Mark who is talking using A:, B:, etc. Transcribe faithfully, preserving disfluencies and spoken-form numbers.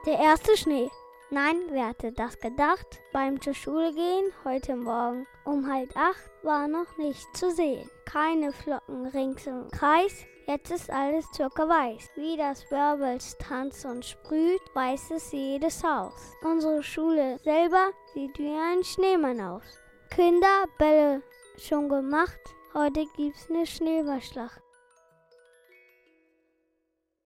A: Der erste Schnee. Nein, wer hätte das gedacht? Beim zur Schule gehen heute Morgen um halb acht war noch nicht zu sehen. Keine Flocken rings im Kreis, jetzt ist alles türkeweiß. Wie das Wörbels tanzt und sprüht, weiß es jedes Haus. Unsere Schule selber sieht wie ein Schneemann aus. Kinder, Bälle schon gemacht, heute gibt's ne Schneeballschlacht.